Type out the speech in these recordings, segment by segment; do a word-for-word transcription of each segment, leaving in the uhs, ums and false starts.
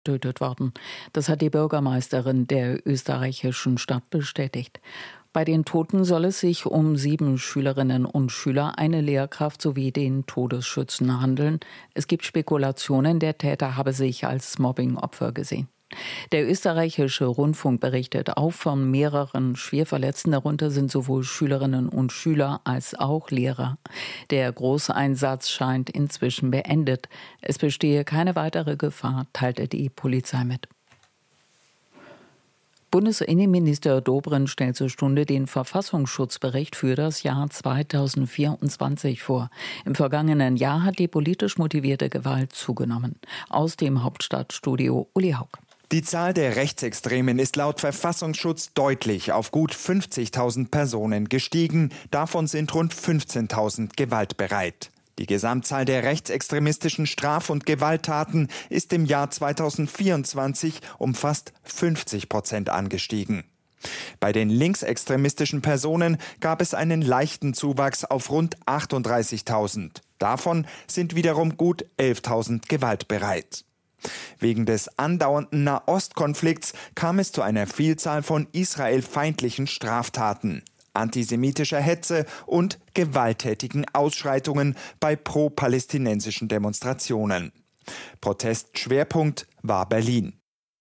getötet worden. Das hat die Bürgermeisterin der österreichischen Stadt bestätigt. Bei den Toten soll es sich um sieben Schülerinnen und Schüler, eine Lehrkraft sowie den Todesschützen handeln. Es gibt Spekulationen, der Täter habe sich als Mobbingopfer gesehen. Der österreichische Rundfunk berichtet auch von mehreren Schwerverletzten. Darunter sind sowohl Schülerinnen und Schüler als auch Lehrer. Der Großeinsatz scheint inzwischen beendet. Es bestehe keine weitere Gefahr, teilte die Polizei mit. Bundesinnenminister Dobrindt stellt zur Stunde den Verfassungsschutzbericht für das Jahr zweitausendvierundzwanzig vor. Im vergangenen Jahr hat die politisch motivierte Gewalt zugenommen. Aus dem Hauptstadtstudio Uli Haug. Die Zahl der Rechtsextremen ist laut Verfassungsschutz deutlich auf gut fünfzigtausend Personen gestiegen. Davon sind rund fünfzehntausend gewaltbereit. Die Gesamtzahl der rechtsextremistischen Straf- und Gewalttaten ist im Jahr zweitausendvierundzwanzig um fast fünfzig Prozent angestiegen. Bei den linksextremistischen Personen gab es einen leichten Zuwachs auf rund achtunddreißigtausend. Davon sind wiederum gut elftausend gewaltbereit. Wegen des andauernden Nahostkonflikts kam es zu einer Vielzahl von israelfeindlichen Straftaten, antisemitischer Hetze und gewalttätigen Ausschreitungen bei pro-palästinensischen Demonstrationen. Protestschwerpunkt war Berlin.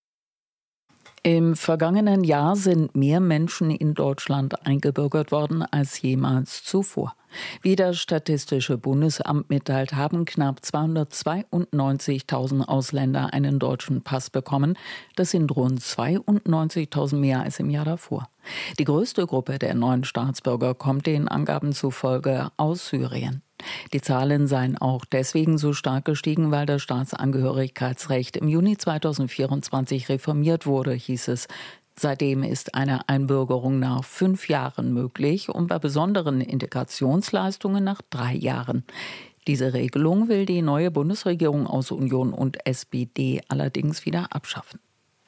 Im vergangenen Jahr sind mehr Menschen in Deutschland eingebürgert worden als jemals zuvor. Wie das Statistische Bundesamt mitteilt, haben knapp zweihundertzweiundneunzigtausend Ausländer einen deutschen Pass bekommen. Das sind rund zweiundneunzigtausend mehr als im Jahr davor. Die größte Gruppe der neuen Staatsbürger kommt den Angaben zufolge aus Syrien. Die Zahlen seien auch deswegen so stark gestiegen, weil das Staatsangehörigkeitsrecht im Juni zweitausendvierundzwanzig reformiert wurde, hieß es. Seitdem ist eine Einbürgerung nach fünf Jahren möglich und bei besonderen Integrationsleistungen nach drei Jahren. Diese Regelung will die neue Bundesregierung aus Union und S P D allerdings wieder abschaffen.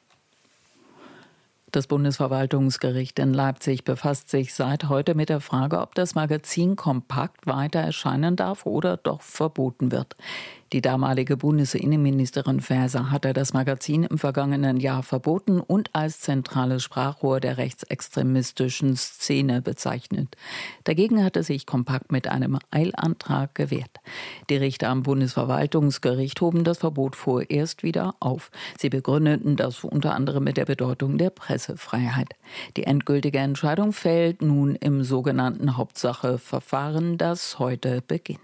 Das Bundesverwaltungsgericht in Leipzig befasst sich seit heute mit der Frage, ob das Magazin Kompakt weiter erscheinen darf oder doch verboten wird. Die damalige Bundesinnenministerin Faeser hatte das Magazin im vergangenen Jahr verboten und als zentrales Sprachrohr der rechtsextremistischen Szene bezeichnet. Dagegen hatte sich Kompakt mit einem Eilantrag gewehrt. Die Richter am Bundesverwaltungsgericht hoben das Verbot vorerst wieder auf. Sie begründeten das unter anderem mit der Bedeutung der Pressefreiheit. Die endgültige Entscheidung fällt nun im sogenannten Hauptsache-Verfahren, das heute beginnt.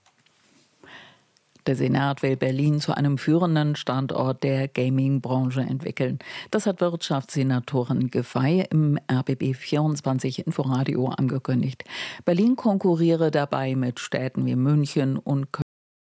Der Senat will Berlin zu einem führenden Standort der Gaming-Branche entwickeln. Das hat Wirtschaftssenatorin Giffey im R B B vierundzwanzig Inforadio angekündigt. Berlin konkurriere dabei mit Städten wie München und Köln.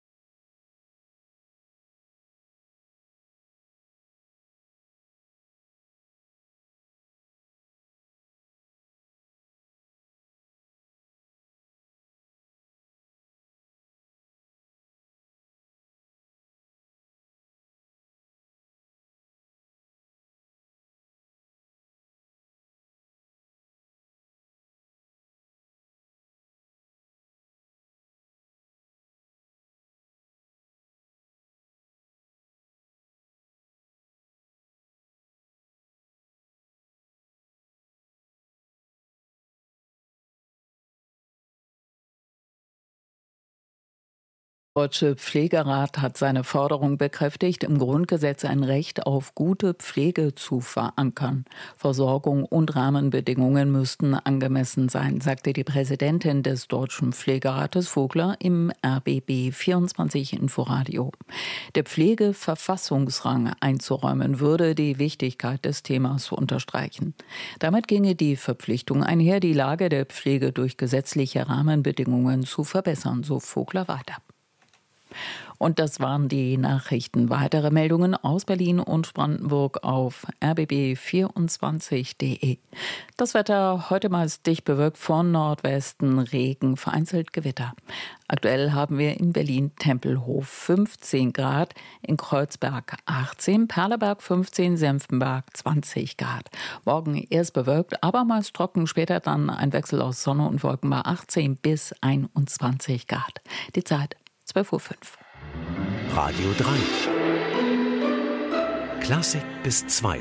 Der Deutsche Pflegerat hat seine Forderung bekräftigt, im Grundgesetz ein Recht auf gute Pflege zu verankern. Versorgung und Rahmenbedingungen müssten angemessen sein, sagte die Präsidentin des Deutschen Pflegerates Vogler im R B B vierundzwanzig Inforadio. Der Pflege Verfassungsrang einzuräumen, würde die Wichtigkeit des Themas unterstreichen. Damit ginge die Verpflichtung einher, die Lage der Pflege durch gesetzliche Rahmenbedingungen zu verbessern, so Vogler weiter. Und das waren die Nachrichten. Weitere Meldungen aus Berlin und Brandenburg auf r b b vierundzwanzig punkt d e. Das Wetter heute meist dicht bewölkt, von Nordwesten Regen, vereinzelt Gewitter. Aktuell haben wir in Berlin Tempelhof fünfzehn Grad, in Kreuzberg achtzehn, Perleberg fünfzehn, Senftenberg zwanzig Grad. Morgen erst bewölkt, aber meist trocken, später dann ein Wechsel aus Sonne und Wolken bei achtzehn bis einundzwanzig Grad. Die Zeit zwölf Uhr fünf. Radio drei. Klassik bis zwei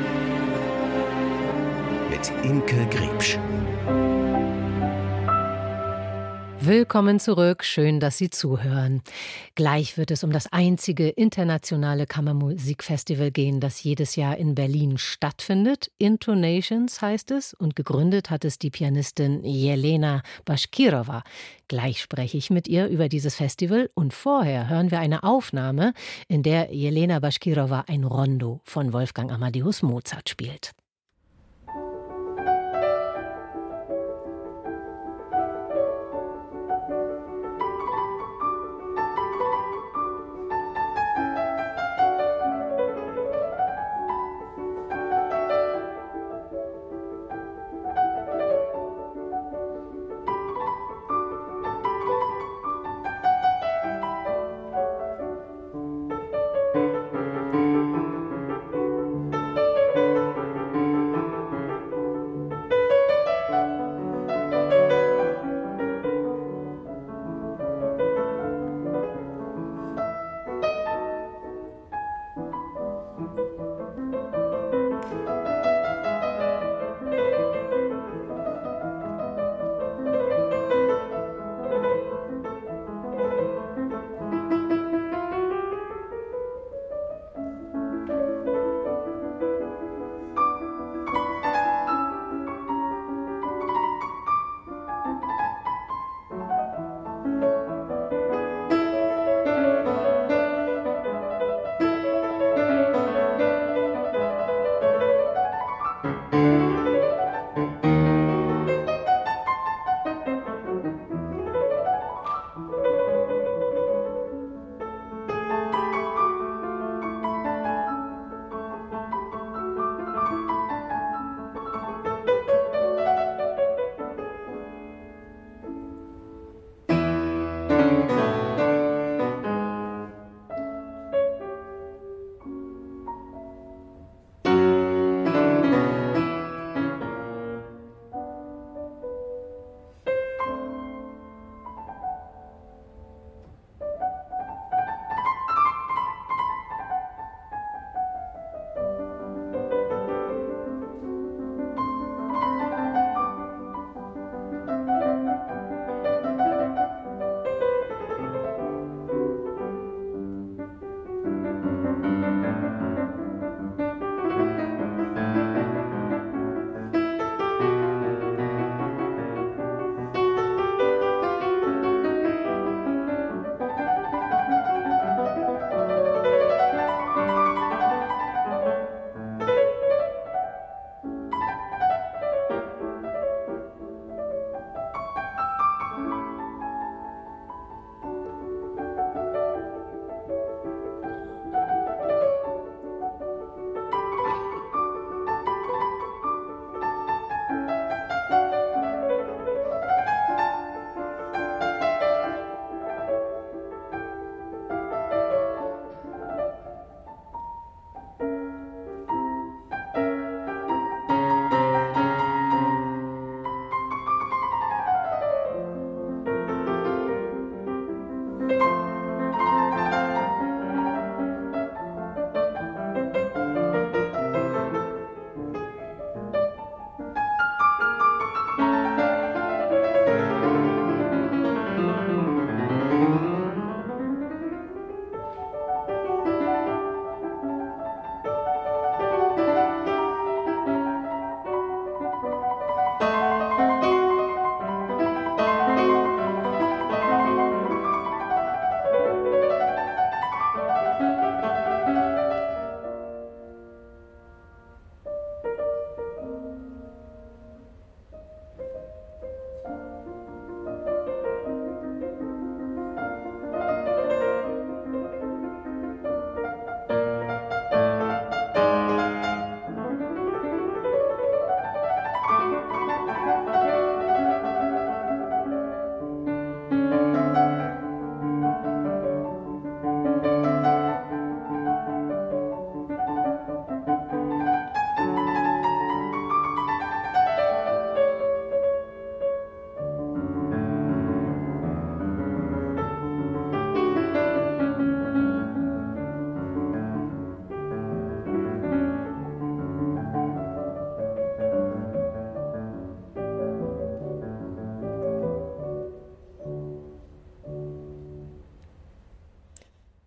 mit Imke Griebsch. Willkommen zurück, schön, dass Sie zuhören. Gleich wird es um das einzige internationale Kammermusikfestival gehen, das jedes Jahr in Berlin stattfindet. Intonations heißt es und gegründet hat es die Pianistin Jelena Baschkirova. Gleich spreche ich mit ihr über dieses Festival und vorher hören wir eine Aufnahme, in der Jelena Baschkirova ein Rondo von Wolfgang Amadeus Mozart spielt.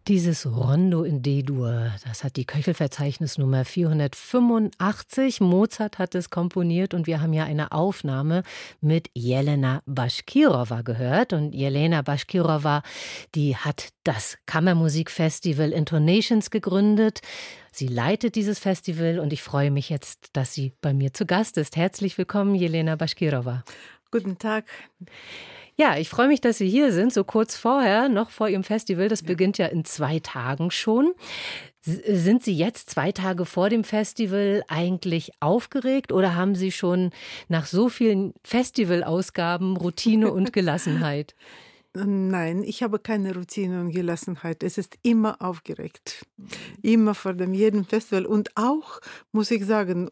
Dieses Rondo in D-Dur, das hat die Köchelverzeichnisnummer vierhundertfünfundachtzig. Mozart hat es komponiert und wir haben ja eine Aufnahme mit Jelena Baschkirova gehört. Und Jelena Baschkirova, die hat das Kammermusikfestival Intonations gegründet. Sie leitet dieses Festival und ich freue mich jetzt, dass sie bei mir zu Gast ist. Herzlich willkommen, Jelena Baschkirova. Guten Tag. Ja, ich freue mich, dass Sie hier sind, so kurz vorher, noch vor Ihrem Festival. Das beginnt ja in zwei Tagen schon. Sind Sie jetzt zwei Tage vor dem Festival eigentlich aufgeregt oder haben Sie schon nach so vielen Festivalausgaben Routine und Gelassenheit? Nein, ich habe keine Routine und Gelassenheit. Es ist immer aufgeregt. Immer vor dem jeden Festival. Und auch, muss ich sagen,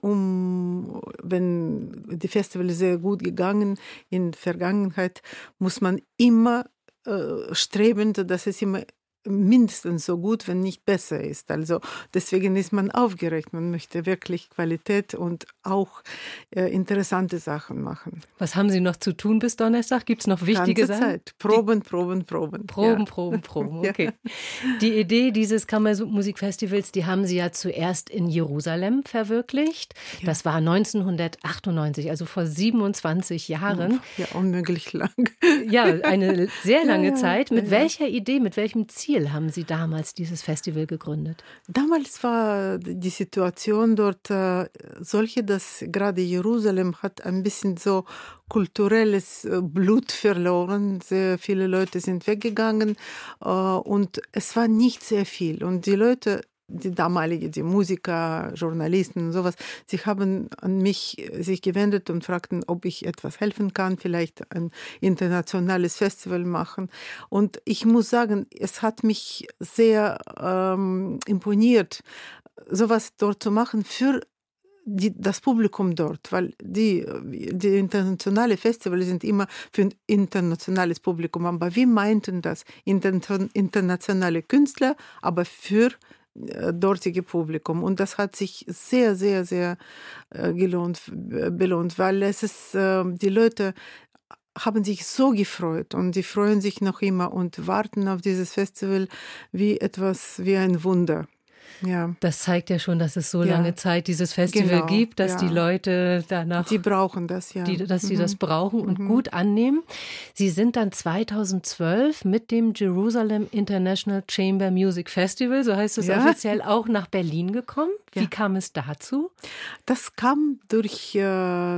um, wenn die Festival sehr gut gegangen in der Vergangenheit, muss man immer äh, streben, dass es immer mindestens so gut, wenn nicht besser ist. Also deswegen ist man aufgeregt. Man möchte wirklich Qualität und auch äh, interessante Sachen machen. Was haben Sie noch zu tun bis Donnerstag? Gibt es noch wichtige Ganze Sachen? Zeit. Proben, Proben, Proben. Proben, ja. Proben, Proben. Okay. Ja. Die Idee dieses Kammermusikfestivals, die haben Sie ja zuerst in Jerusalem verwirklicht. Ja. Das war neunzehnhundertachtundneunzig, also vor siebenundzwanzig Jahren. Ja, unmöglich lang. Ja, eine sehr lange ja, ja, Zeit. Mit ja, welcher Idee, mit welchem Ziel haben Sie damals dieses Festival gegründet? Damals war die Situation dort äh, solche, dass gerade Jerusalem hat ein bisschen so kulturelles äh, Blut verloren. Sehr viele Leute sind weggegangen äh, und es war nicht sehr viel. Und die Leute, die damalige, die Musiker, Journalisten und sowas, sie haben an mich sich gewendet und fragten, ob ich etwas helfen kann, vielleicht ein internationales Festival machen. Und ich muss sagen, es hat mich sehr ähm, imponiert, sowas dort zu machen für Die, das Publikum dort, weil die, die internationalen Festivals sind immer für ein internationales Publikum, aber wir meinten das, inter, internationale Künstler, aber für dortige Publikum. Und das hat sich sehr, sehr, sehr äh, gelohnt, belohnt, weil es ist, äh, die Leute haben sich so gefreut und die freuen sich noch immer und warten auf dieses Festival wie etwas, wie ein Wunder. Ja. Das zeigt ja schon, dass es so ja. lange Zeit dieses Festival genau. gibt, dass ja. die Leute danach... Die brauchen das, ja. Die, dass sie mhm. das brauchen und mhm. gut annehmen. Sie sind dann zweitausendzwölf mit dem Jerusalem International Chamber Music Festival, so heißt es ja. offiziell, auch nach Berlin gekommen. Wie ja. kam es dazu? Das kam durch äh,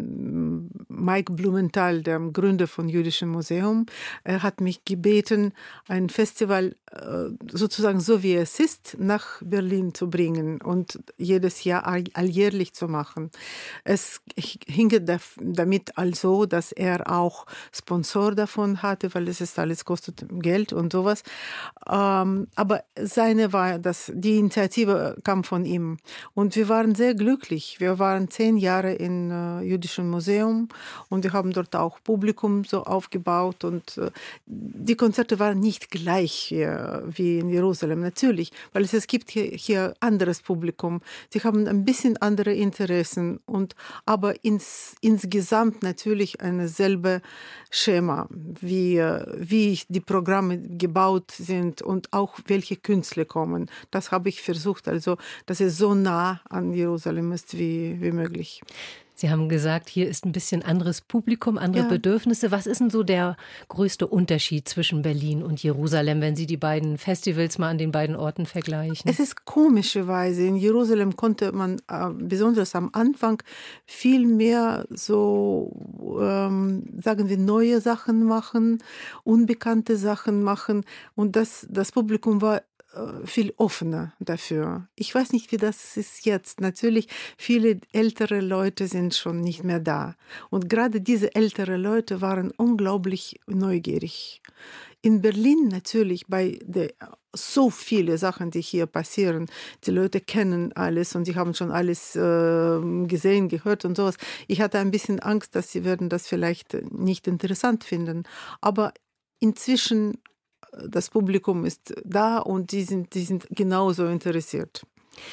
Mike Blumenthal, der Gründer von Jüdischen Museum. Er hat mich gebeten, ein Festival äh, sozusagen so wie es ist, nach Berlin zu bringen und jedes Jahr alljährlich zu machen. Es hing damit also, dass er auch Sponsor davon hatte, weil es ist alles kostet Geld und sowas. Ähm, aber seine war, das, die Initiative kam von ihm. Und wir waren sehr glücklich. Wir waren zehn Jahre im äh, Jüdischen Museum und wir haben dort auch Publikum so aufgebaut und äh, die Konzerte waren nicht gleich äh, wie in Jerusalem, natürlich, weil es, es gibt hier, hier anderes Publikum. Sie haben ein bisschen andere Interessen und aber ins, insgesamt natürlich ein selbe Schema, wie, äh, wie die Programme gebaut sind und auch welche Künstler kommen. Das habe ich versucht, also dass es so nah an Jerusalem ist wie, wie möglich. Sie haben gesagt, hier ist ein bisschen anderes Publikum, andere ja. Bedürfnisse. Was ist denn so der größte Unterschied zwischen Berlin und Jerusalem, wenn Sie die beiden Festivals mal an den beiden Orten vergleichen? Es ist komischerweise, in Jerusalem konnte man äh, besonders am Anfang viel mehr so, ähm, sagen wir, neue Sachen machen, unbekannte Sachen machen und das, das Publikum war viel offener dafür. Ich weiß nicht, wie das ist jetzt. Natürlich, viele ältere Leute sind schon nicht mehr da. Und gerade diese älteren Leute waren unglaublich neugierig. In Berlin natürlich, bei der, so viele Sachen, die hier passieren, die Leute kennen alles und sie haben schon alles äh, gesehen, gehört und sowas. Ich hatte ein bisschen Angst, dass sie werden das vielleicht nicht interessant finden. Aber inzwischen das Publikum ist da und die sind, die sind genauso interessiert.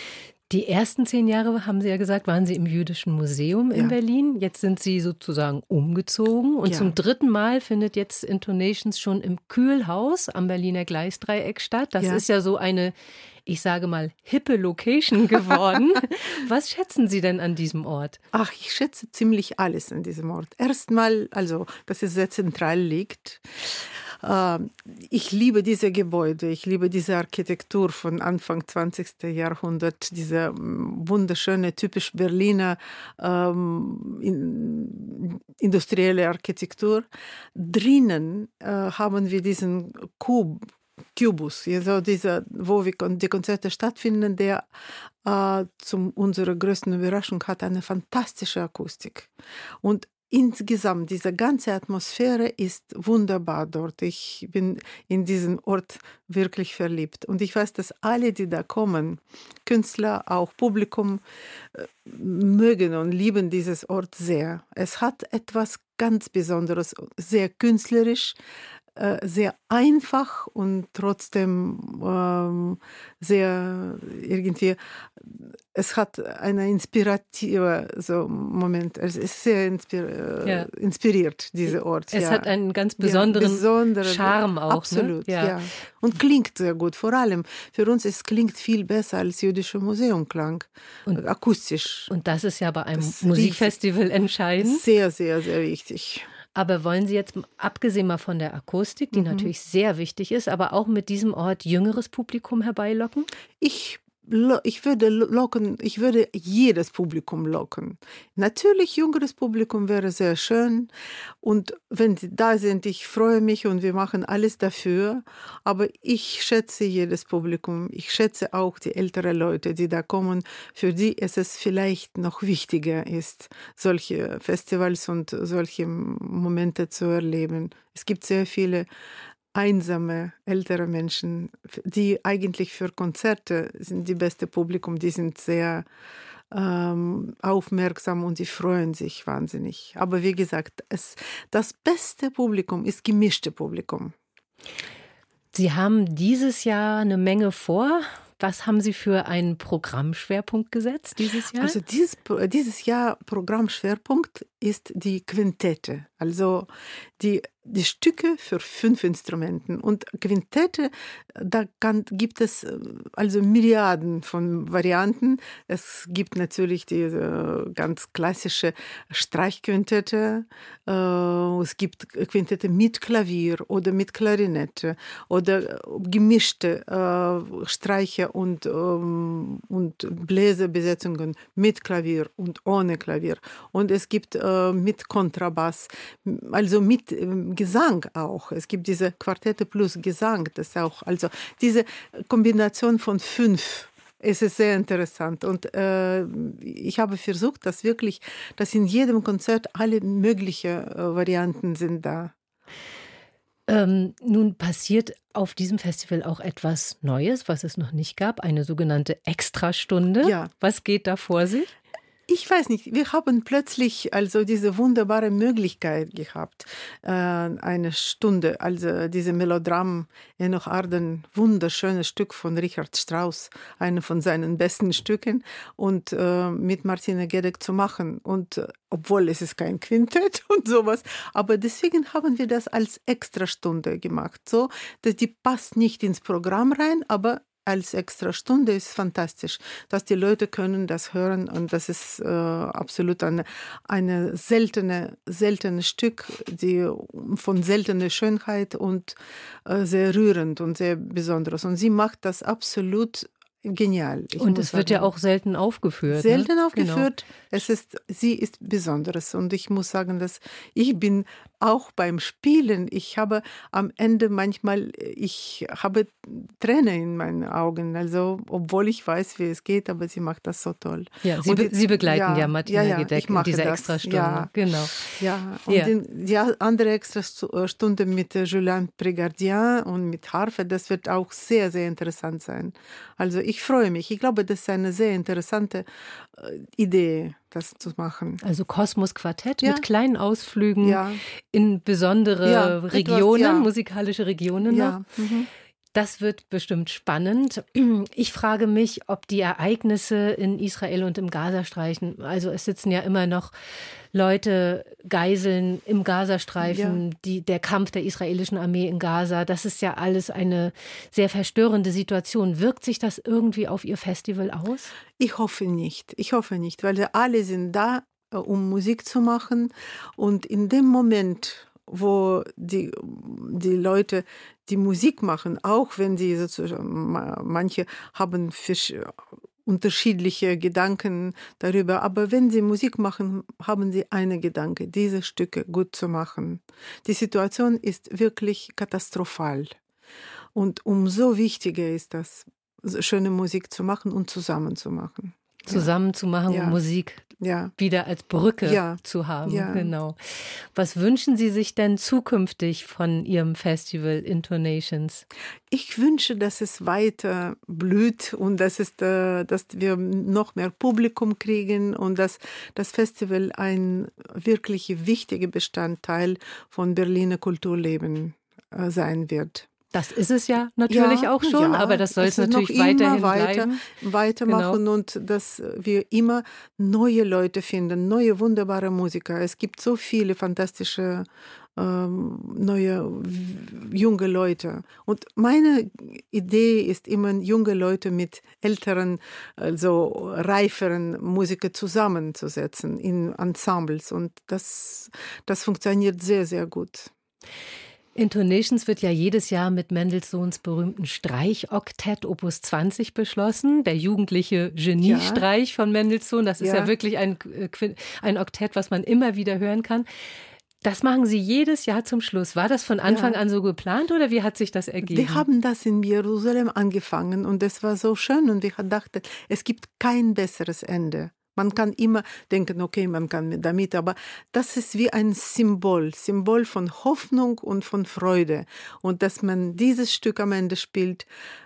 Die ersten zehn Jahre, haben Sie ja gesagt, waren Sie im Jüdischen Museum in ja. Berlin. Jetzt sind Sie sozusagen umgezogen. Und ja. zum dritten Mal findet jetzt Intonations schon im Kühlhaus am Berliner Gleisdreieck statt. Das ja. ist ja so eine, ich sage mal, hippe Location geworden. Was schätzen Sie denn an diesem Ort? Ach, ich schätze ziemlich alles an diesem Ort. Erstmal, also, dass es sehr zentral liegt. Ich liebe diese Gebäude, ich liebe diese Architektur von Anfang zwanzigsten Jahrhundert, diese wunderschöne, typisch Berliner ähm, in, industrielle Architektur. Drinnen äh, haben wir diesen Kub, Kubus, also dieser, wo wir die Konzerte stattfinden, der äh, zu unserer größten Überraschung hat eine fantastische Akustik. Und insgesamt, diese ganze Atmosphäre ist wunderbar dort. Ich bin in diesen Ort wirklich verliebt. Und ich weiß, dass alle, die da kommen, Künstler, auch Publikum, mögen und lieben dieses Ort sehr. Es hat etwas ganz Besonderes, sehr künstlerisch, sehr einfach und trotzdem ähm, sehr irgendwie, es hat einen inspirativen so Moment, es ist sehr inspir- ja. inspiriert, dieser Ort. Es ja. hat einen ganz besonderen, ja, besonderen Charme auch. Absolut, ne? ja. ja. Und klingt sehr gut, vor allem für uns, es klingt viel besser als Jüdische Museum klang, und, akustisch. Und das ist ja bei einem das Musikfestival entscheidend. Sehr, sehr, sehr wichtig. Aber wollen Sie jetzt, abgesehen mal von der Akustik, die mhm. natürlich sehr wichtig ist, aber auch mit diesem Ort jüngeres Publikum herbeilocken? Ich Ich würde locken, ich würde jedes Publikum locken. Natürlich, jüngeres Publikum wäre sehr schön. Und wenn sie da sind, ich freue mich und wir machen alles dafür. Aber ich schätze jedes Publikum. Ich schätze auch die älteren Leute, die da kommen, für die es es vielleicht noch wichtiger ist, solche Festivals und solche Momente zu erleben. Es gibt sehr viele einsame, ältere Menschen, die eigentlich für Konzerte sind die beste Publikum, die sind sehr ähm, aufmerksam und die freuen sich wahnsinnig. Aber wie gesagt, es, das beste Publikum ist gemischte Publikum. Sie haben dieses Jahr eine Menge vor. Was haben Sie für einen Programmschwerpunkt gesetzt dieses Jahr? Also dieses, dieses Jahr Programmschwerpunkt ist die Quintette, also die, die Stücke für fünf Instrumenten. Und Quintette, da kann, gibt es also Myriaden von Varianten. Es gibt natürlich die äh, ganz klassische Streichquintette. Äh, es gibt Quintette mit Klavier oder mit Klarinette oder gemischte äh, Streicher und, ähm, und Bläserbesetzungen mit Klavier und ohne Klavier. Und es gibt äh, mit Kontrabass, also mit äh, Gesang auch. Es gibt diese Quartette plus Gesang, das auch, also diese Kombination von fünf. Es ist sehr interessant und äh, ich habe versucht, dass wirklich, dass in jedem Konzert alle möglichen äh, Varianten sind da. Ähm, nun passiert auf diesem Festival auch etwas Neues, was es noch nicht gab, eine sogenannte Extrastunde. Ja. Was geht da vor sich? Ich weiß nicht, wir haben plötzlich also diese wunderbare Möglichkeit gehabt, äh, eine Stunde, also diese Melodram Enoch Arden, wunderschönes Stück von Richard Strauss, eine von seinen besten Stücken, und äh, mit Martina Gedeck zu machen. Und äh, obwohl es ist kein Quintett und sowas, aber deswegen haben wir das als Extrastunde gemacht, so, dass die passt nicht ins Programm rein, aber als Extrastunde ist fantastisch, dass die Leute können das hören, und das ist äh, absolut eine, eine seltene, seltene Stück, die von seltener Schönheit und äh, sehr rührend und sehr besonderes. Und sie macht das absolut genial. Ich und es wird sagen, ja auch selten aufgeführt. Selten ne? aufgeführt. Genau. Es ist, sie ist Besonderes. Und ich muss sagen, dass ich bin auch beim Spielen, ich habe am Ende manchmal, ich habe Tränen in meinen Augen. Also, obwohl ich weiß, wie es geht, aber sie macht das so toll. Ja, Sie, be- sie begleiten ja, ja Martina ja, ja, Gedeck in dieser das. Extrastunde. Ja. Genau. Ja, und ja. In, die andere Extrastunde mit Julien Prégardien und mit Harfe, das wird auch sehr, sehr interessant sein. Also, ich freue mich. Ich glaube, das ist eine sehr interessante äh, Idee, das zu machen. Also Kosmos-Quartett ja. mit kleinen Ausflügen ja. in besondere ja, Regionen, etwas, ja. musikalische Regionen ja. noch. Mhm. Das wird bestimmt spannend. Ich frage mich, ob die Ereignisse in Israel und im Gazastreifen, also es sitzen ja immer noch Leute, Geiseln im Gazastreifen, ja. die, der Kampf der israelischen Armee in Gaza, das ist ja alles eine sehr verstörende Situation. Wirkt sich das irgendwie auf Ihr Festival aus? Ich hoffe nicht. Ich hoffe nicht, weil alle sind da, um Musik zu machen. Und in dem Moment, wo die, die Leute die Musik machen, auch wenn sie sozusagen, manche haben fisch, unterschiedliche Gedanken darüber, aber wenn sie Musik machen, haben sie einen Gedanke, diese Stücke gut zu machen. Die Situation ist wirklich katastrophal. Und umso wichtiger ist das, schöne Musik zu machen und zusammen zu machen. Zusammen zu machen ja. und Musik ja. wieder als Brücke ja. zu haben. Ja. Genau. Was wünschen Sie sich denn zukünftig von Ihrem Festival Intonations? Ich wünsche, dass es weiter blüht und dass, es, dass wir noch mehr Publikum kriegen und dass das Festival ein wirklich wichtiger Bestandteil von Berliner Kulturleben sein wird. Das ist es ja natürlich ja, auch schon, ja, aber das soll es natürlich weiterhin weiter, bleiben. Weitermachen genau. Und dass wir immer neue Leute finden, neue wunderbare Musiker. Es gibt so viele fantastische ähm, neue junge Leute. Und meine Idee ist immer, junge Leute mit älteren, also reiferen Musikern zusammenzusetzen in Ensembles. Und das, das funktioniert sehr, sehr gut. Intonations wird ja jedes Jahr mit Mendelssohns berühmten Streichoktett Opus zwanzig beschlossen, der jugendliche Geniestreich ja. von Mendelssohn. Das ist ja, ja wirklich ein, ein Oktett, was man immer wieder hören kann. Das machen Sie jedes Jahr zum Schluss. War das von Anfang ja. an so geplant oder wie hat sich das ergeben? Wir haben das in Jerusalem angefangen und das war so schön und ich dachte, es gibt kein besseres Ende. Man kann immer denken, okay, man kann damit, aber das ist wie ein Symbol, Symbol von Hoffnung und von Freude. Und dass man dieses Stück am Ende spielt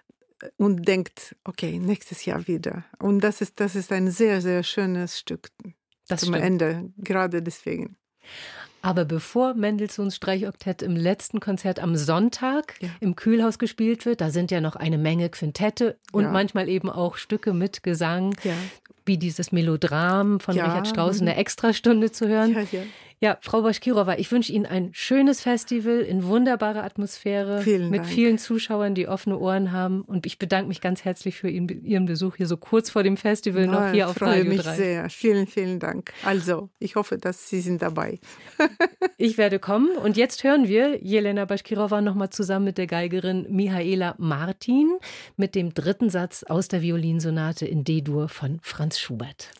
und denkt, okay, nächstes Jahr wieder. Und das ist, das ist ein sehr, sehr schönes Stück das zum stimmt. Ende, gerade deswegen. Aber bevor Mendelssohns Streichoktett im letzten Konzert am Sonntag ja. im Kühlhaus gespielt wird, da sind ja noch eine Menge Quintette und ja. manchmal eben auch Stücke mit Gesang, ja. wie dieses Melodram von ja. Richard Strauss in der Extrastunde zu hören. Ja, ja. Ja, Frau Baschkirova, ich wünsche Ihnen ein schönes Festival in wunderbarer Atmosphäre Vielen mit Dank. vielen Zuschauern, die offene Ohren haben. Und ich bedanke mich ganz herzlich für Ihren Besuch hier so kurz vor dem Festival Na, noch hier auf Radio drei. Ich freue mich sehr. Vielen, vielen Dank. Also, ich hoffe, dass Sie sind dabei. Ich werde kommen. Und jetzt hören wir Jelena Baschkirova nochmal zusammen mit der Geigerin Mihaela Martin mit dem dritten Satz aus der Violinsonate in D-Dur von Franz Schubert.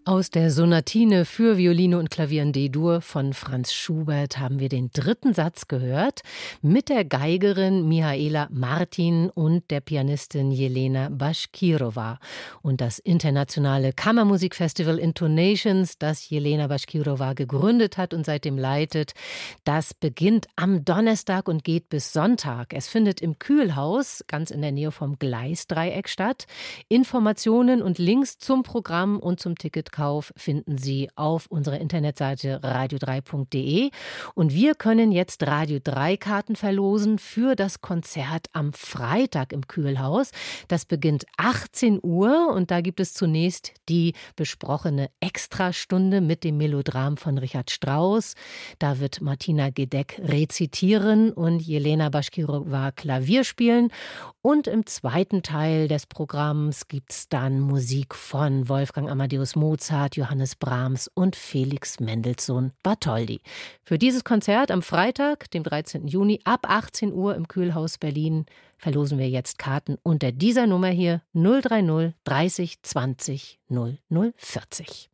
Aus der Sonatine für Violine und Klavier in D-Dur von Franz Schubert haben wir den dritten Satz gehört mit der Geigerin Mihaela Martin und der Pianistin Jelena Bashkirova. Und das internationale Kammermusikfestival Intonations, das Jelena Bashkirova gegründet hat und seitdem leitet, das beginnt am Donnerstag und geht bis Sonntag. Es findet im Kühlhaus, ganz in der Nähe vom Gleisdreieck statt. Informationen und Links zum Programm und zum Ticket finden Sie auf unserer Internetseite radio drei punkt de. Und wir können jetzt Radio drei Karten verlosen für das Konzert am Freitag im Kühlhaus. Das beginnt achtzehn Uhr und da gibt es zunächst die besprochene Extrastunde mit dem Melodram von Richard Strauss. Da wird Martina Gedeck rezitieren und Jelena Bashkirova Klavier spielen. Und im zweiten Teil des Programms gibt es dann Musik von Wolfgang Amadeus Mozart, Johannes Brahms und Felix Mendelssohn Bartholdy. Für dieses Konzert am Freitag, dem dreizehnten Juni, ab achtzehn Uhr im Kühlhaus Berlin, verlosen wir jetzt Karten unter dieser Nummer hier null drei null dreißig zwanzig null null vierzig.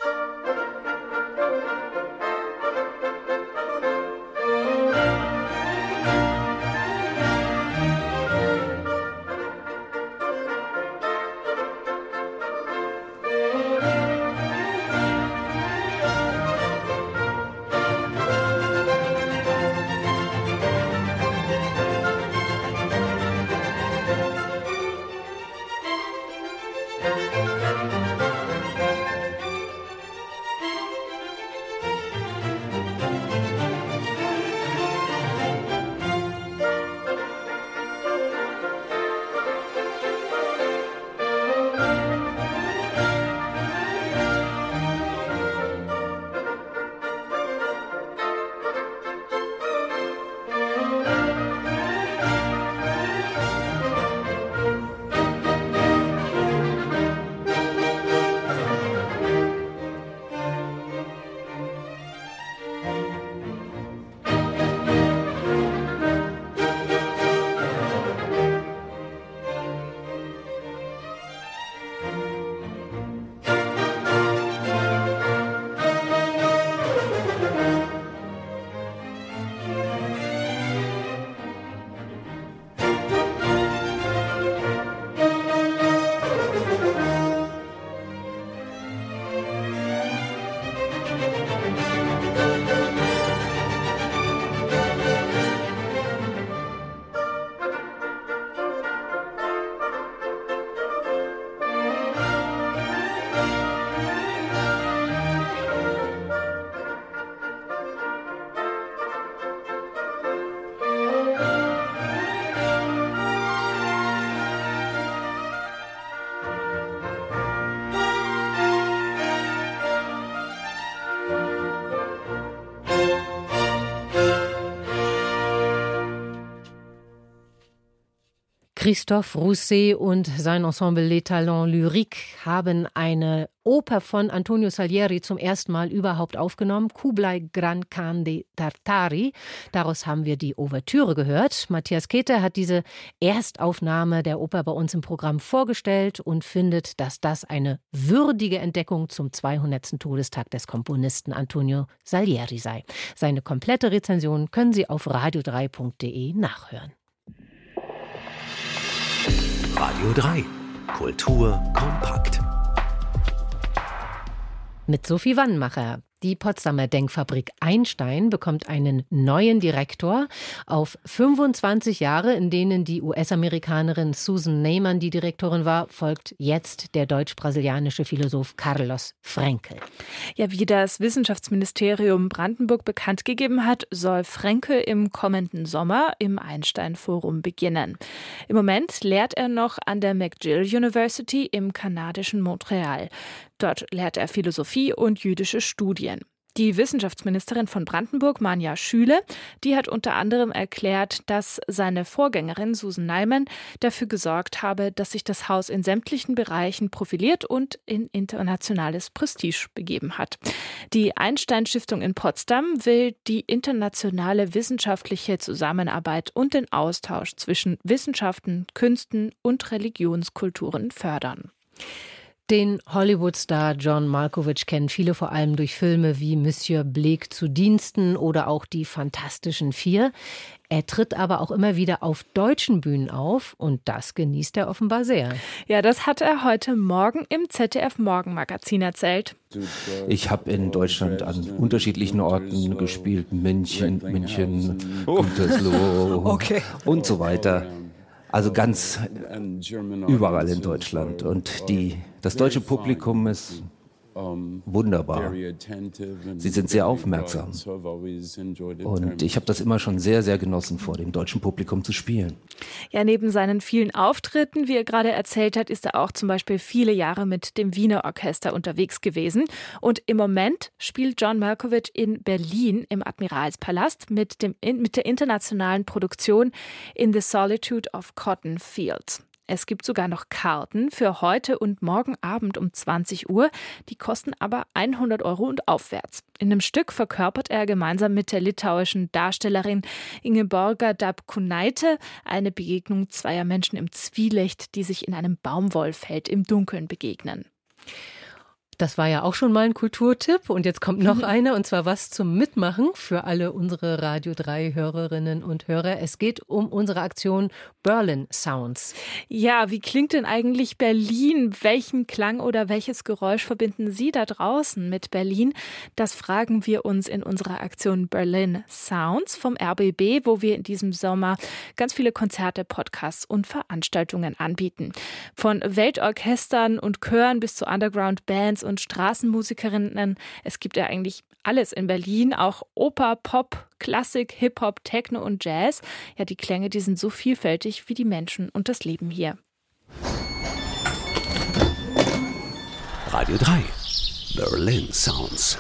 Christophe Rousset und sein Ensemble Les Talents Lyriques haben eine Oper von Antonio Salieri zum ersten Mal überhaupt aufgenommen, Kublai Gran Khan de Tartari. Daraus haben wir die Ouvertüre gehört. Matthias Keter hat diese Erstaufnahme der Oper bei uns im Programm vorgestellt und findet, dass das eine würdige Entdeckung zum zweihundertsten Todestag des Komponisten Antonio Salieri sei. Seine komplette Rezension können Sie auf radio drei punkt de nachhören. Radio drei. Kultur kompakt. Mit Sophie Wannmacher. Die Potsdamer Denkfabrik Einstein bekommt einen neuen Direktor. Auf fünfundzwanzig Jahre, in denen die U S-Amerikanerin Susan Neyman die Direktorin war, folgt jetzt der deutsch-brasilianische Philosoph Carlos Frenkel. Ja, wie das Wissenschaftsministerium Brandenburg bekannt gegeben hat, soll Frenkel im kommenden Sommer im Einstein-Forum beginnen. Im Moment lehrt er noch an der McGill University im kanadischen Montreal. Dort lehrt er Philosophie und jüdische Studien. Die Wissenschaftsministerin von Brandenburg, Manja Schüle, die hat unter anderem erklärt, dass seine Vorgängerin Susan Neyman dafür gesorgt habe, dass sich das Haus in sämtlichen Bereichen profiliert und in internationales Prestige begeben hat. Die Einstein-Stiftung in Potsdam will die internationale wissenschaftliche Zusammenarbeit und den Austausch zwischen Wissenschaften, Künsten und Religionskulturen fördern. Den Hollywood-Star John Malkovich kennen viele vor allem durch Filme wie Monsieur Blake zu Diensten oder auch Die Fantastischen Vier. Er tritt aber auch immer wieder auf deutschen Bühnen auf und das genießt er offenbar sehr. Ja, das hat er heute Morgen im Z D F-Morgenmagazin erzählt. Ich habe in Deutschland an unterschiedlichen Orten gespielt, München, München, Gütersloh okay. und so weiter. Also ganz überall in Deutschland. Und die, das deutsche Publikum ist wunderbar. Sie sind sehr aufmerksam. Und ich habe das immer schon sehr, sehr genossen, vor dem deutschen Publikum zu spielen. Ja, neben seinen vielen Auftritten, wie er gerade erzählt hat, ist er auch zum Beispiel viele Jahre mit dem Wiener Orchester unterwegs gewesen. Und im Moment spielt John Malkovich in Berlin im Admiralspalast mit, dem, mit der internationalen Produktion In the Solitude of Cotton Fields. Es gibt sogar noch Karten für heute und morgen Abend um zwanzig Uhr. Die kosten aber hundert Euro und aufwärts. In einem Stück verkörpert er gemeinsam mit der litauischen Darstellerin Ingeborga Dapkūnaitė eine Begegnung zweier Menschen im Zwielicht, die sich in einem Baumwollfeld im Dunkeln begegnen. Das war ja auch schon mal ein Kulturtipp und jetzt kommt noch einer und zwar was zum Mitmachen für alle unsere Radio drei Hörerinnen und Hörer. Es geht um unsere Aktion Berlin Sounds. Ja, wie klingt denn eigentlich Berlin? Welchen Klang oder welches Geräusch verbinden Sie da draußen mit Berlin? Das fragen wir uns in unserer Aktion Berlin Sounds vom R B B, wo wir in diesem Sommer ganz viele Konzerte, Podcasts und Veranstaltungen anbieten. Von Weltorchestern und Chören bis zu Underground-Bands und Straßenmusikerinnen. Es gibt ja eigentlich alles in Berlin, auch Oper, Pop, Klassik, Hip-Hop, Techno und Jazz. Ja, die Klänge, die sind so vielfältig wie die Menschen und das Leben hier. Radio drei. Berlin Sounds.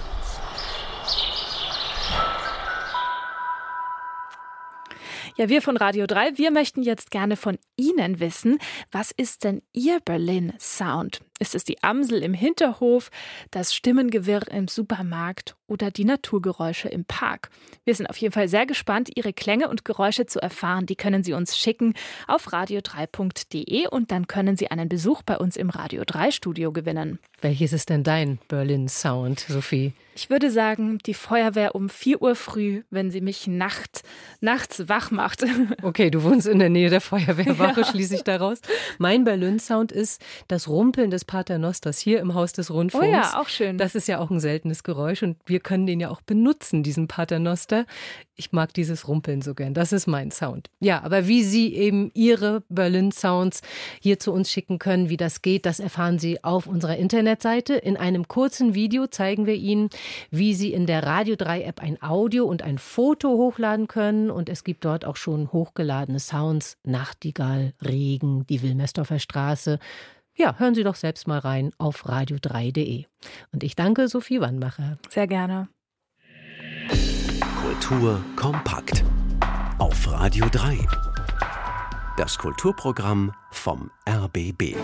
Ja, wir von Radio drei, wir möchten jetzt gerne von Ihnen wissen, was ist denn Ihr Berlin Sound? Ist es die Amsel im Hinterhof, das Stimmengewirr im Supermarkt oder die Naturgeräusche im Park? Wir sind auf jeden Fall sehr gespannt, Ihre Klänge und Geräusche zu erfahren. Die können Sie uns schicken auf radio drei punkt de und dann können Sie einen Besuch bei uns im Radio drei Studio gewinnen. Welches ist denn dein Berlin Sound, Sophie? Ich würde sagen, die Feuerwehr um vier Uhr früh, wenn sie mich nacht, nachts wach macht. Okay, du wohnst in der Nähe der Feuerwehrwache, ja. Schließe ich daraus. Mein Berlin Sound ist das Rumpeln des Paternosters hier im Haus des Rundfunks. Oh ja, auch schön. Das ist ja auch ein seltenes Geräusch und wir können den ja auch benutzen, diesen Paternoster. Ich mag dieses Rumpeln so gern. Das ist mein Sound. Ja, aber wie Sie eben Ihre Berlin Sounds hier zu uns schicken können, wie das geht, das erfahren Sie auf unserer Internetseite. In einem kurzen Video zeigen wir Ihnen, wie Sie in der Radio drei App ein Audio und ein Foto hochladen können. Und es gibt dort auch schon hochgeladene Sounds. Nachtigall, Regen, die Wilmersdorfer Straße. Ja, hören Sie doch selbst mal rein auf radio drei punkt de. Und ich danke Sophie Wannmacher. Sehr gerne. Kultur kompakt auf Radio drei. Das Kulturprogramm vom R B B.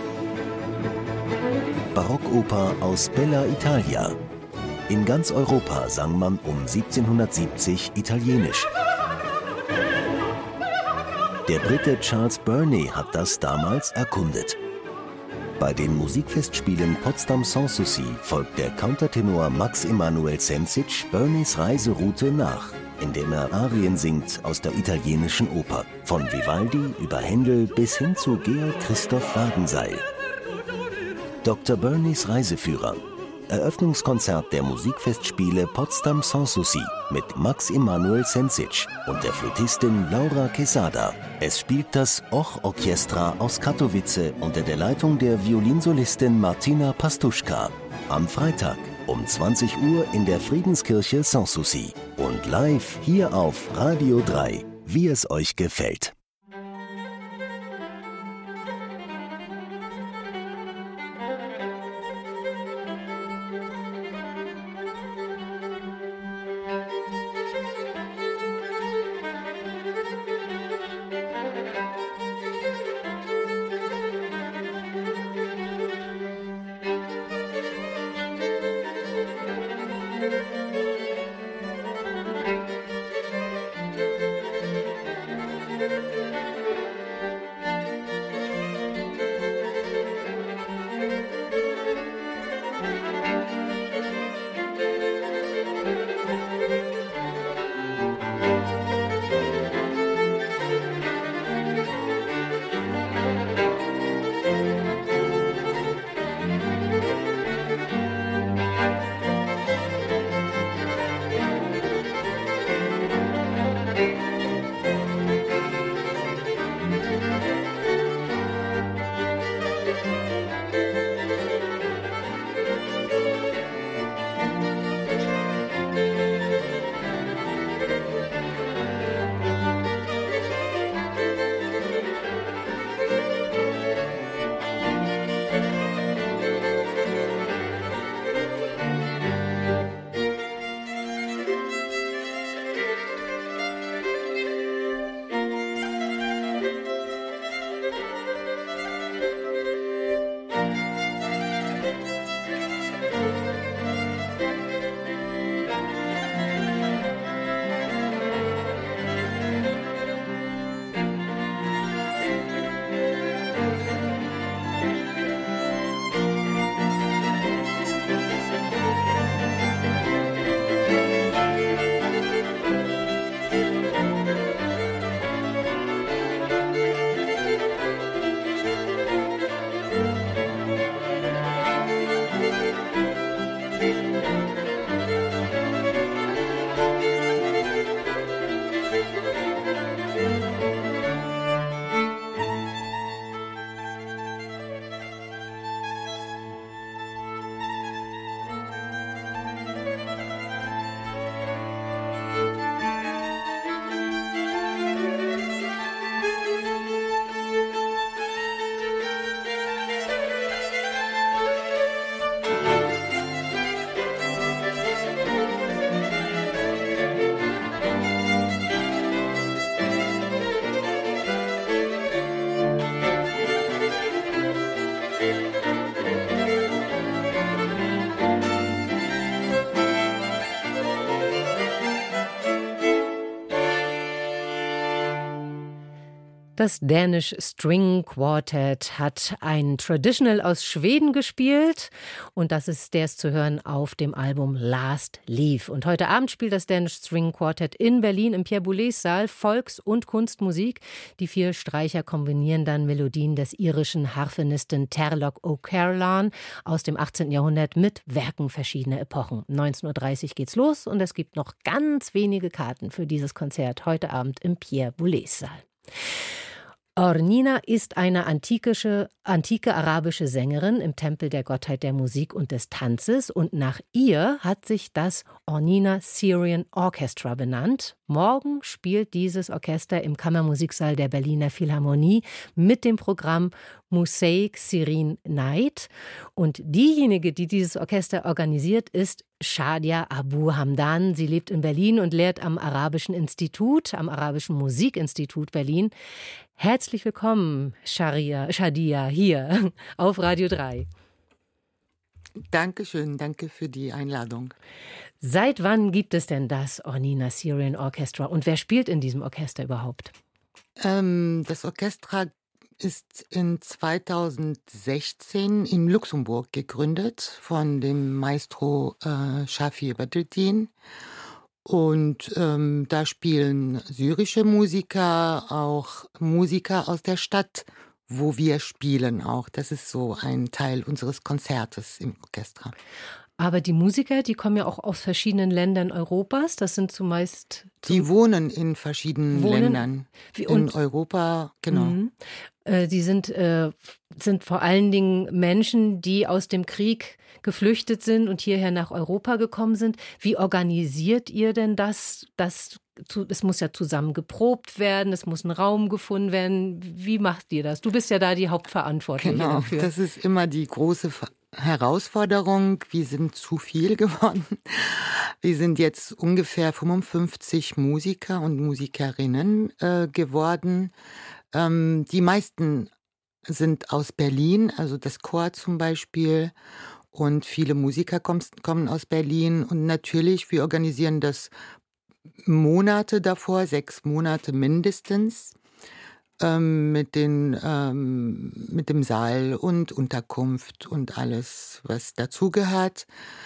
Barockoper aus Bella Italia. In ganz Europa sang man um siebzehnhundertsiebzig Italienisch. Der Brite Charles Burney hat das damals erkundet. Bei den Musikfestspielen Potsdam Sanssouci folgt der Countertenor Max Emanuel Sensic Burneys Reiseroute nach, indem er Arien singt aus der italienischen Oper, von Vivaldi über Händel bis hin zu Georg Christoph Wagenseil. Doktor Burneys Reiseführer. Eröffnungskonzert der Musikfestspiele Potsdam Sanssouci mit Max Emanuel Sensic und der Flötistin Laura Quesada. Es spielt das Och Orchestra aus Katowice unter der Leitung der Violinsolistin Martina Pastuszka. Am Freitag um zwanzig Uhr in der Friedenskirche Sanssouci und live hier auf Radio drei, wie es euch gefällt. Thank you. Das Danish String Quartet hat ein Traditional aus Schweden gespielt und das ist der ist zu hören auf dem Album Last Leaf. Und heute Abend spielt das Danish String Quartet in Berlin im Pierre Boulez Saal Volks- und Kunstmusik. Die vier Streicher kombinieren dann Melodien des irischen Harfenisten Terlock O'Carolan aus dem achtzehnten Jahrhundert mit Werken verschiedener Epochen. neunzehn Uhr dreißig geht's los und es gibt noch ganz wenige Karten für dieses Konzert heute Abend im Pierre Boulez Saal. Ornina ist eine antikische, antike arabische Sängerin im Tempel der Gottheit der Musik und des Tanzes und nach ihr hat sich das Ornina Syrian Orchestra benannt. Morgen spielt dieses Orchester im Kammermusiksaal der Berliner Philharmonie mit dem Programm Mosaic Syrian Night. Und diejenige, die dieses Orchester organisiert, ist Shadia Abu Hamdan. Sie lebt in Berlin und lehrt am Arabischen Institut, am Arabischen Musikinstitut Berlin. Herzlich willkommen, Sharia, Shadia, hier auf Radio drei. Dankeschön, danke für die Einladung. Seit wann gibt es denn das Ornina Syrian Orchestra und wer spielt in diesem Orchester überhaupt? Ähm, das Orchester ist in zweitausendsechzehn in Luxemburg gegründet von dem Maestro äh, Shafi Badreddin. Und ähm, da spielen syrische Musiker, auch Musiker aus der Stadt, wo wir spielen auch. Das ist so ein Teil unseres Konzertes im Orchester. Aber die Musiker, die kommen ja auch aus verschiedenen Ländern Europas. Das sind zumeist... Die wohnen in verschiedenen wohnen, Ländern wie, in Europa, genau. Mhm. Äh, die sind, äh, sind vor allen Dingen Menschen, die aus dem Krieg geflüchtet sind und hierher nach Europa gekommen sind. Wie organisiert ihr denn das? das es muss ja zusammen geprobt werden, es muss ein Raum gefunden werden. Wie macht ihr das? Du bist ja da die Hauptverantwortliche genau, dafür. Genau, das ist immer die große Herausforderung. Wir sind zu viel geworden. Wir sind jetzt ungefähr fünfundfünfzig Musiker und Musikerinnen äh, geworden. Ähm, die meisten sind aus Berlin, also das Chor zum Beispiel. Und viele Musiker kommen, kommen aus Berlin. Und natürlich, wir organisieren das Monate davor, sechs Monate mindestens, ähm, mit, den, ähm, mit dem Saal und Unterkunft und alles, was dazugehört.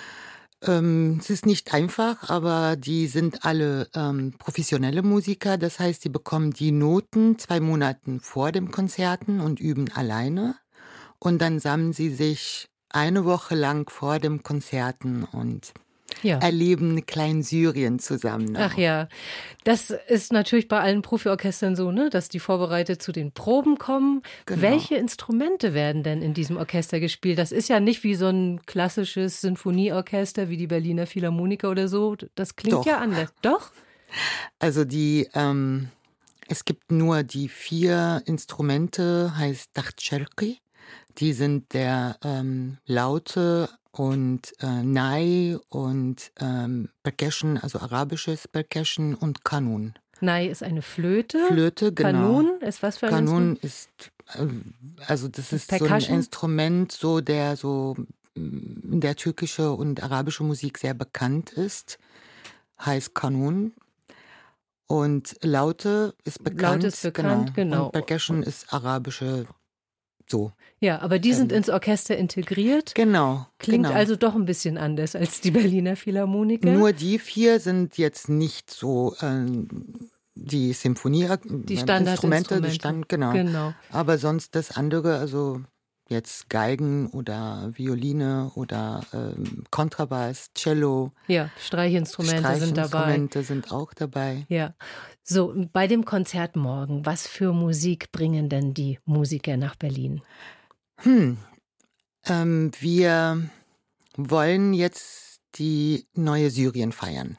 Ähm, es ist nicht einfach, aber die sind alle ähm, professionelle Musiker. Das heißt, die bekommen die Noten zwei Monate vor dem Konzerten und üben alleine. Und dann sammeln sie sich eine Woche lang vor dem Konzerten und ja. erleben klein Syrien zusammen. Ach ja, das ist natürlich bei allen Profiorchestern so, ne, dass die vorbereitet zu den Proben kommen. Genau. Welche Instrumente werden denn in diesem Orchester gespielt? Das ist ja nicht wie so ein klassisches Sinfonieorchester wie die Berliner Philharmoniker oder so. Das klingt Doch. ja anders. Doch? Also die, ähm, es gibt nur die vier Instrumente, heißt Dachtschelki. Die sind der ähm, Laute und äh, Nai und ähm, Percussion, also arabisches Percussion und Kanun. Nai ist eine Flöte. Flöte, genau. Kanun ist was für ein Kanun Instrument? ist, äh, also das ist Percussion? so ein Instrument, so der so in der türkische und arabische Musik sehr bekannt ist, heißt Kanun. Und Laute ist bekannt. Laute ist bekannt, genau. genau. Und Percussion ist arabische. So. Ja, aber die sind ähm, ins Orchester integriert. Genau. Klingt genau. also doch ein bisschen anders als die Berliner Philharmoniker. Nur die vier sind jetzt nicht so ähm, die Symphonie, die Standardinstrumente. Die Stand, genau. genau. Aber sonst das andere, also jetzt Geigen oder Violine oder ähm, Kontrabass, Cello. Ja, Streichinstrumente, Streichinstrumente sind dabei. sind auch dabei. Ja. So, bei dem Konzert morgen, was für Musik bringen denn die Musiker nach Berlin? Hm. Ähm, wir wollen jetzt die neue Syrien feiern.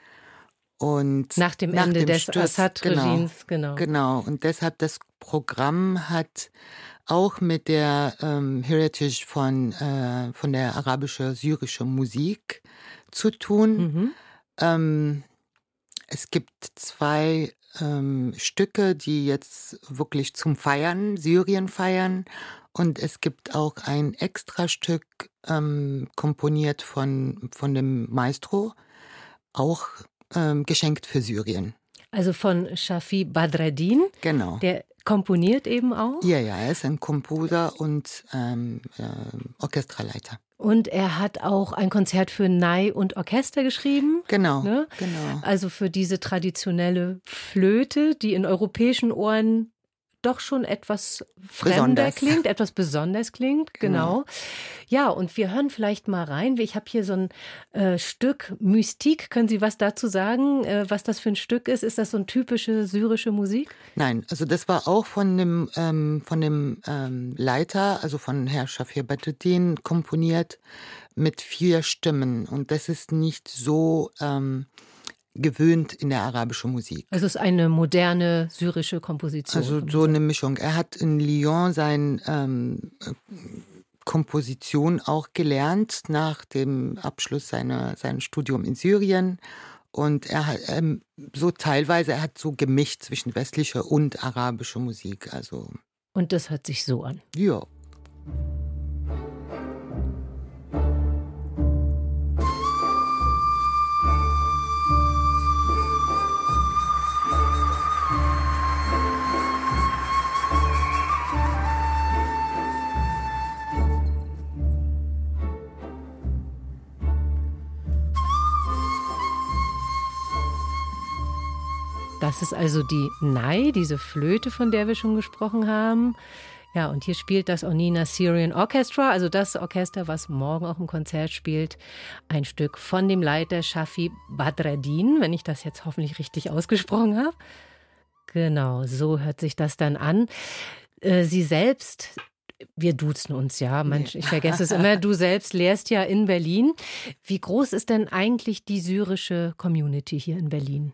Und nach dem nach Ende dem des Assad-Regimes, genau, genau. Genau, und deshalb das Programm hat auch mit der ähm, Heritage von, äh, von der arabische-syrische Musik zu tun. Mhm. Ähm, es gibt zwei ähm, Stücke, die jetzt wirklich zum Feiern, Syrien feiern. Und es gibt auch ein Extrastück ähm, komponiert von, von dem Maestro, auch ähm, geschenkt für Syrien. Also von Shafi Badreddin. Genau. Der komponiert eben auch. Ja, ja, er ist ein Komposer und ähm, äh, Orchesterleiter. Und er hat auch ein Konzert für Ney und Orchester geschrieben. Genau, ne? genau. Also für diese traditionelle Flöte, die in europäischen Ohren doch schon etwas fremder Besonders. klingt, etwas besonders klingt, genau. Genau. Ja, und wir hören vielleicht mal rein. Ich habe hier so ein äh, Stück Mystik. Können Sie was dazu sagen, äh, was das für ein Stück ist? Ist das so eine typische syrische Musik? Nein, also das war auch von dem, ähm, von dem ähm, Leiter, also von Herr Shafir Badreddin komponiert mit vier Stimmen. Und das ist nicht so ähm, gewöhnt in der arabischen Musik. Also es ist eine moderne syrische Komposition. Also so eine Mischung. Er hat in Lyon seine ähm, Komposition auch gelernt nach dem Abschluss seiner sein Studium in Syrien. Und er hat ähm, so teilweise, er hat so gemischt zwischen westlicher und arabischer Musik. Also und das hört sich so an. Ja. Das ist also die Ney, diese Flöte, von der wir schon gesprochen haben. Ja, und hier spielt das Ornina Syrian Orchestra, also das Orchester, was morgen auch im Konzert spielt, ein Stück von dem Leiter Shafi Badreddin, wenn ich das jetzt hoffentlich richtig ausgesprochen habe. Genau, so hört sich das dann an. Äh, Sie selbst, wir duzen uns ja, Mensch, ich vergesse es immer, du selbst lehrst ja in Berlin. Wie groß ist denn eigentlich die syrische Community hier in Berlin?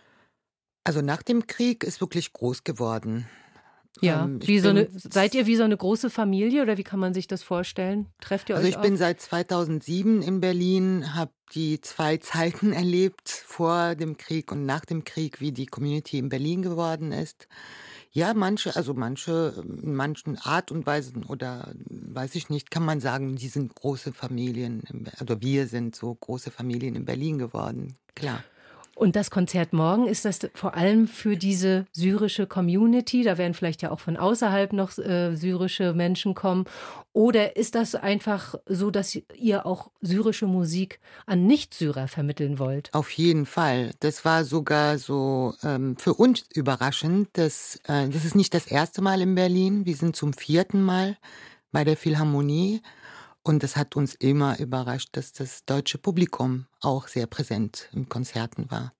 Also nach dem Krieg ist wirklich groß geworden. Ja, ähm, wie so eine, seid ihr wie so eine große Familie oder wie kann man sich das vorstellen? Trefft ihr also euch ich auch? bin seit zweitausendsieben in Berlin, habe die zwei Zeiten erlebt, vor dem Krieg und nach dem Krieg, wie die Community in Berlin geworden ist. Ja, manche, also manche, in manchen Art und Weisen oder weiß ich nicht, kann man sagen, die sind große Familien, oder wir sind so große Familien in Berlin geworden, klar. Und das Konzert morgen, ist das vor allem für diese syrische Community? Da werden vielleicht ja auch von außerhalb noch äh, syrische Menschen kommen. Oder ist das einfach so, dass ihr auch syrische Musik an Nicht-Syrer vermitteln wollt? Auf jeden Fall. Das war sogar so ähm, für uns überraschend. Dass, äh, das ist nicht das erste Mal in Berlin. Wir sind zum vierten Mal bei der Philharmonie. Und es hat uns immer überrascht, dass das deutsche Publikum auch sehr präsent in Konzerten war.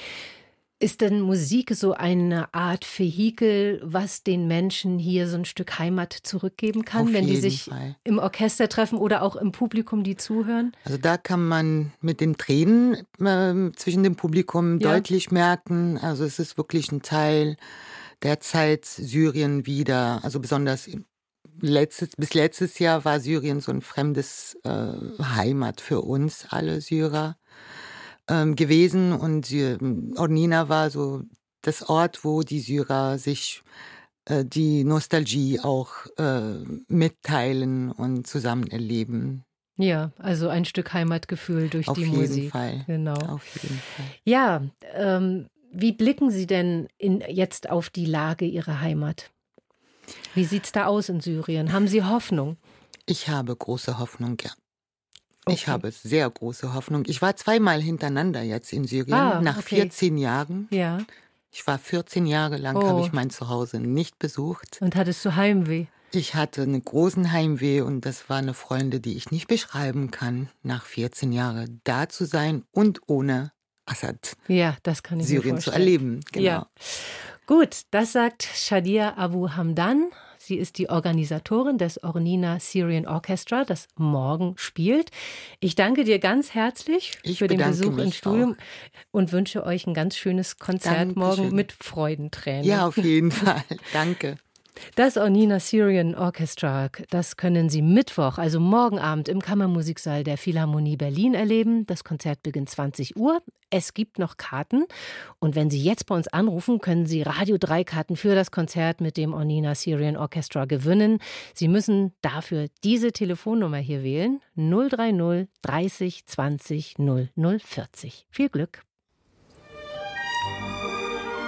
Ist denn Musik so eine Art Vehikel, was den Menschen hier so ein Stück Heimat zurückgeben kann, Auf wenn die jeden sich Fall. im Orchester treffen oder auch im Publikum, die zuhören? Also da kann man mit den Tränen äh, zwischen dem Publikum Ja. deutlich merken. Also es ist wirklich ein Teil der Zeit Syrien wieder, also besonders Letztes, bis letztes Jahr war Syrien so ein fremdes äh, Heimat für uns, alle Syrer, ähm, gewesen. Und äh, Ornina war so das Ort, wo die Syrer sich äh, die Nostalgie auch äh, mitteilen und zusammen erleben. Ja, also ein Stück Heimatgefühl durch Auf die jeden Musik. Fall. Genau. Auf jeden Fall. Ja, ähm, wie blicken Sie denn in, jetzt auf die Lage Ihrer Heimat? Wie sieht es da aus in Syrien? Haben Sie Hoffnung? Ich habe große Hoffnung, ja. Okay. Ich habe sehr große Hoffnung. Ich war zweimal hintereinander jetzt in Syrien, Ah, nach okay. vierzehn Jahren. Ja. Ich war vierzehn Jahre lang, Oh. habe ich mein Zuhause nicht besucht. Und hattest du Heimweh? Ich hatte einen großen Heimweh und das war eine Freunde, die ich nicht beschreiben kann, nach vierzehn Jahren da zu sein und ohne Assad Ja, das kann ich Syrien mir zu vorstellen. erleben. Genau. Ja. Gut, das sagt Shadia Abu Hamdan. Sie ist die Organisatorin des Ornina Syrian Orchestra, das morgen spielt. Ich danke dir ganz herzlich Ich für den bedanke Besuch im mich Studium auch. und wünsche euch ein ganz schönes Konzert Dankeschön. morgen mit Freudentränen. Ja, auf jeden Fall. Danke. Das Ornina Syrian Orchestra, das können Sie Mittwoch, also morgen Abend im Kammermusiksaal der Philharmonie Berlin erleben. Das Konzert beginnt zwanzig Uhr. Es gibt noch Karten. Und wenn Sie jetzt bei uns anrufen, können Sie Radio drei Karten für das Konzert mit dem Ornina Syrian Orchestra gewinnen. Sie müssen dafür diese Telefonnummer hier wählen. null drei null dreißig zwanzig null null vierzig. Viel Glück.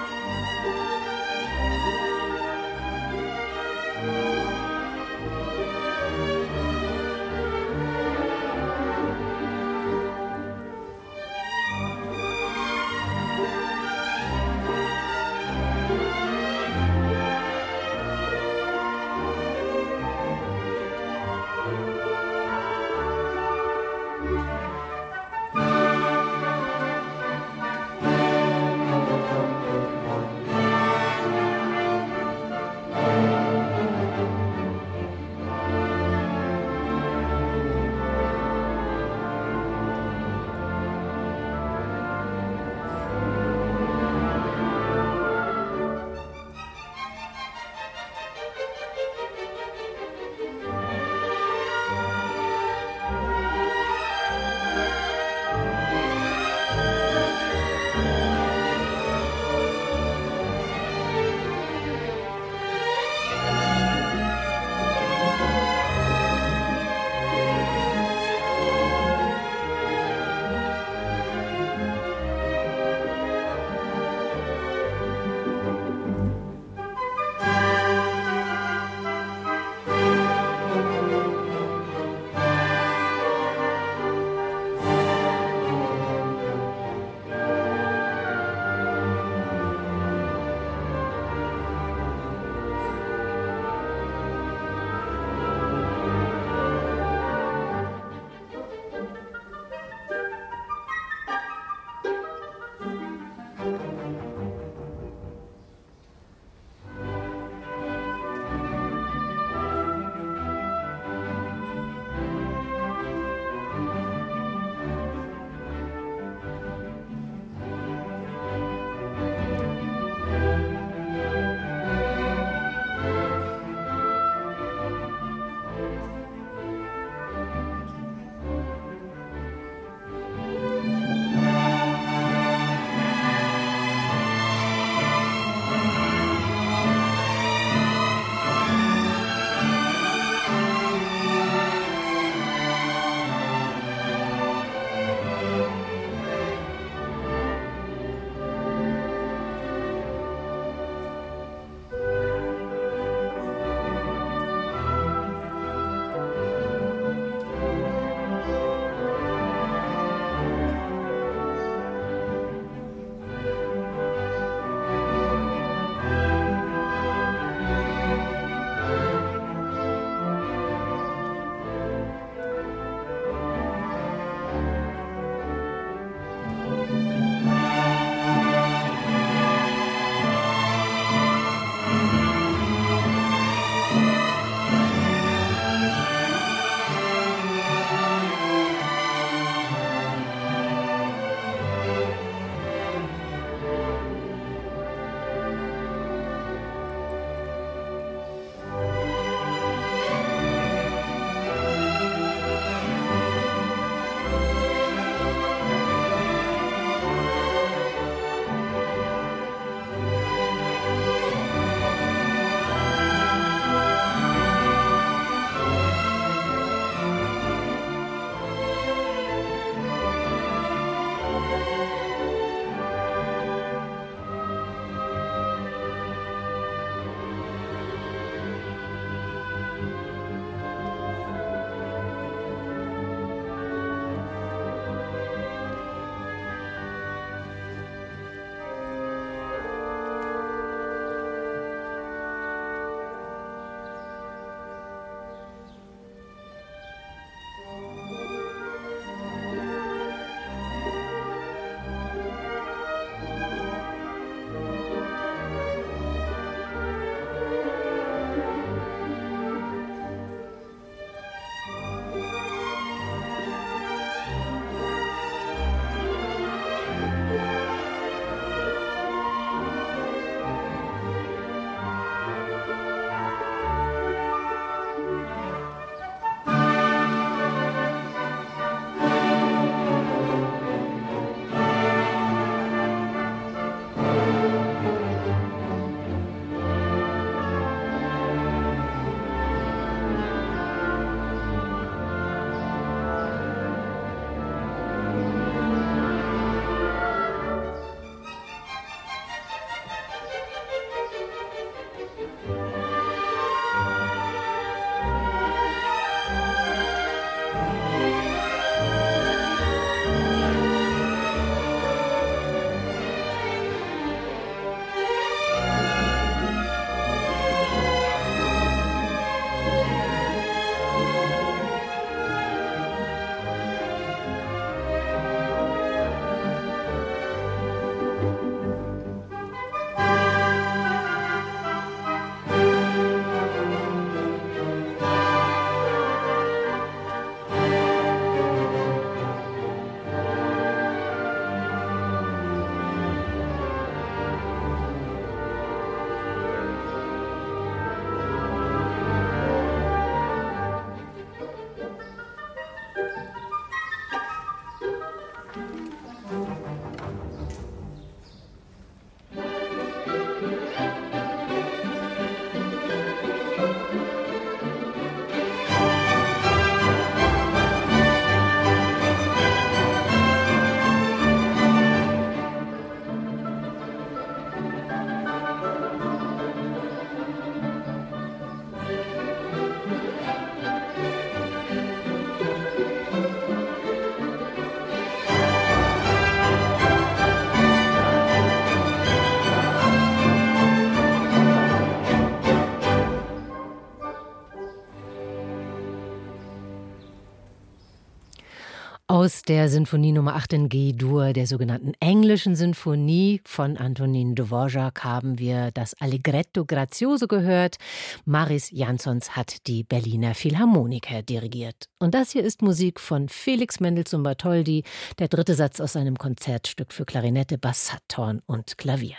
Aus der Sinfonie Nummer acht in G-Dur, der sogenannten englischen Sinfonie von Antonin Dvořák, haben wir das Allegretto Grazioso gehört. Maris Jansons hat die Berliner Philharmoniker dirigiert. Und das hier ist Musik von Felix Mendelssohn Bartholdy, der dritte Satz aus seinem Konzertstück für Klarinette, Bass, Saxophon und Klavier.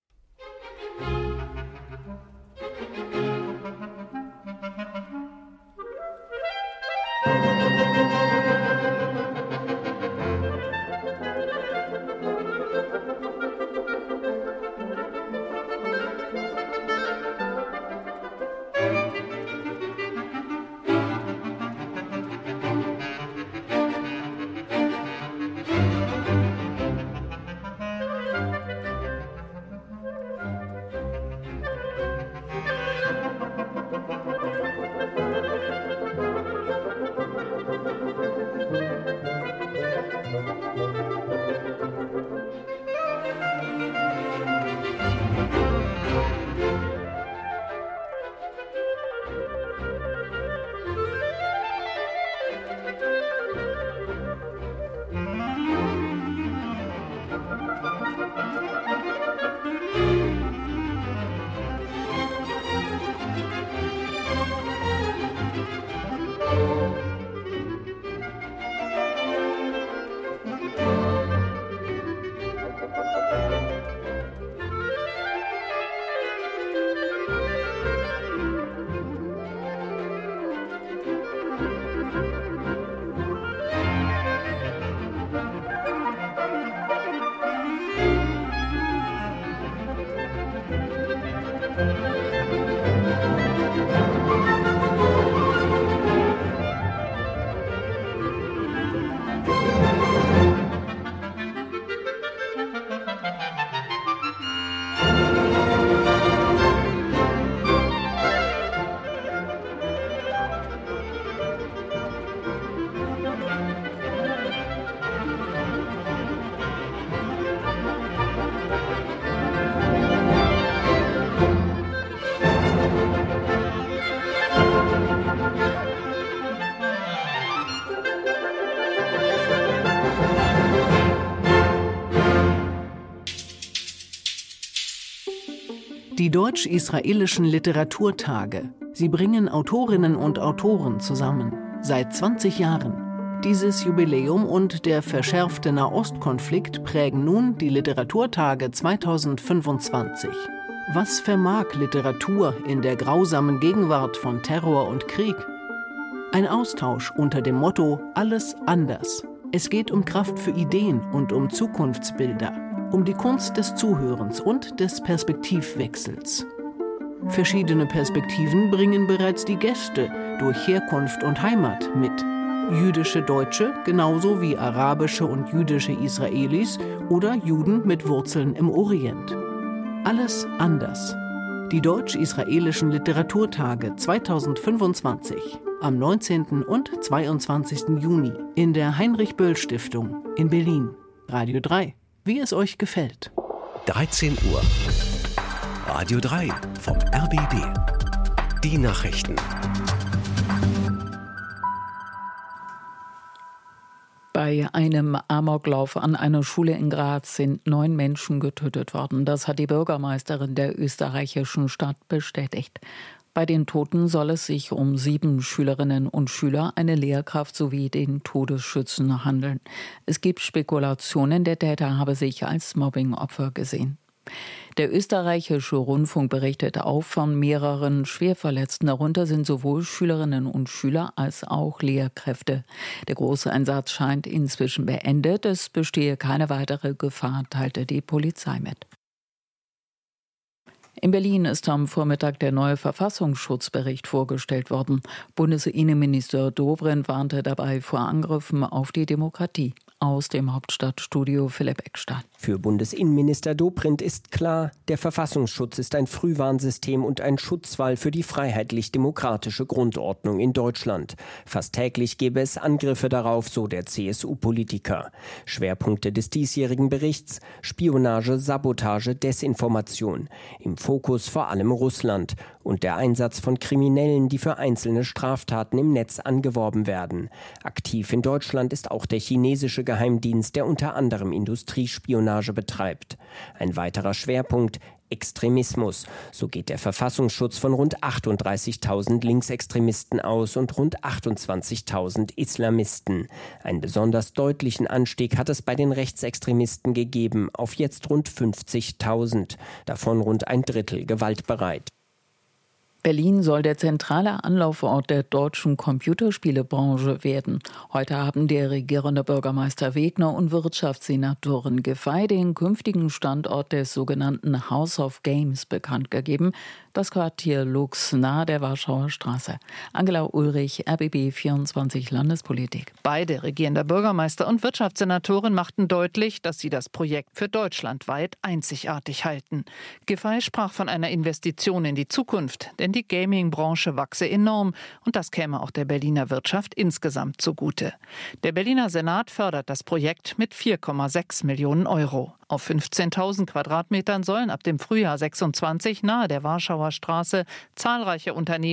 Die deutsch-israelischen Literaturtage. Sie bringen Autorinnen und Autoren zusammen. Seit zwanzig Jahren. Dieses Jubiläum und der verschärfte Nahostkonflikt prägen nun die Literaturtage zweitausendfünfundzwanzig. Was vermag Literatur in der grausamen Gegenwart von Terror und Krieg? Ein Austausch unter dem Motto Alles anders. Es geht um Kraft für Ideen und um Zukunftsbilder. Um die Kunst des Zuhörens und des Perspektivwechsels. Verschiedene Perspektiven bringen bereits die Gäste durch Herkunft und Heimat mit. Jüdische Deutsche genauso wie arabische und jüdische Israelis oder Juden mit Wurzeln im Orient. Alles anders. Die deutsch-israelischen Literaturtage zweitausendfünfundzwanzig am neunzehnten und zweiundzwanzigsten Juni in der Heinrich-Böll-Stiftung in Berlin. Radio drei. Wie es euch gefällt. dreizehn Uhr. Radio drei vom R B B. Die Nachrichten. Bei einem Amoklauf an einer Schule in Graz sind neun Menschen getötet worden. Das hat die Bürgermeisterin der österreichischen Stadt bestätigt. Bei den Toten soll es sich um sieben Schülerinnen und Schüler, eine Lehrkraft sowie den Todesschützen handeln. Es gibt Spekulationen, der Täter habe sich als Mobbingopfer gesehen. Der österreichische Rundfunk berichtete auch von mehreren Schwerverletzten. Darunter sind sowohl Schülerinnen und Schüler als auch Lehrkräfte. Der große Einsatz scheint inzwischen beendet. Es bestehe keine weitere Gefahr, teilte die Polizei mit. In Berlin ist am Vormittag der neue Verfassungsschutzbericht vorgestellt worden. Bundesinnenminister Dobrindt warnte dabei vor Angriffen auf die Demokratie. Aus dem Hauptstadtstudio Philipp Eckstein. Für Bundesinnenminister Dobrindt ist klar, der Verfassungsschutz ist ein Frühwarnsystem und ein Schutzwall für die freiheitlich-demokratische Grundordnung in Deutschland. Fast täglich gebe es Angriffe darauf, so der C S U-Politiker. Schwerpunkte des diesjährigen Berichts: Spionage, Sabotage, Desinformation. Im Fokus vor allem Russland. und der Einsatz von Kriminellen, die für einzelne Straftaten im Netz angeworben werden. Aktiv in Deutschland ist auch der chinesische Geheimdienst, der unter anderem Industriespionage betreibt. Ein weiterer Schwerpunkt: Extremismus. So geht der Verfassungsschutz von rund achtunddreißigtausend Linksextremisten aus und rund achtundzwanzigtausend Islamisten. Einen besonders deutlichen Anstieg hat es bei den Rechtsextremisten gegeben, auf jetzt rund fünfzigtausend. Davon rund ein Drittel gewaltbereit. Berlin soll der zentrale Anlaufort der deutschen Computerspielebranche werden. Heute haben der regierende Bürgermeister Wegner und Wirtschaftssenatorin Giffey den künftigen Standort des sogenannten House of Games bekannt gegeben. Das Quartier Lux nahe der Warschauer Straße. Angela Ulrich, R B B vierundzwanzig Landespolitik. Beide, regierender Bürgermeister und Wirtschaftssenatorin, machten deutlich, dass sie das Projekt für deutschlandweit einzigartig halten. Giffey sprach von einer Investition in die Zukunft, denn die Gaming-Branche wachse enorm und das käme auch der Berliner Wirtschaft insgesamt zugute. Der Berliner Senat fördert das Projekt mit vier Komma sechs Millionen Euro. Auf fünfzehntausend Quadratmetern sollen ab dem Frühjahr sechsundzwanzig nahe der Warschauer Straße zahlreiche Unternehmen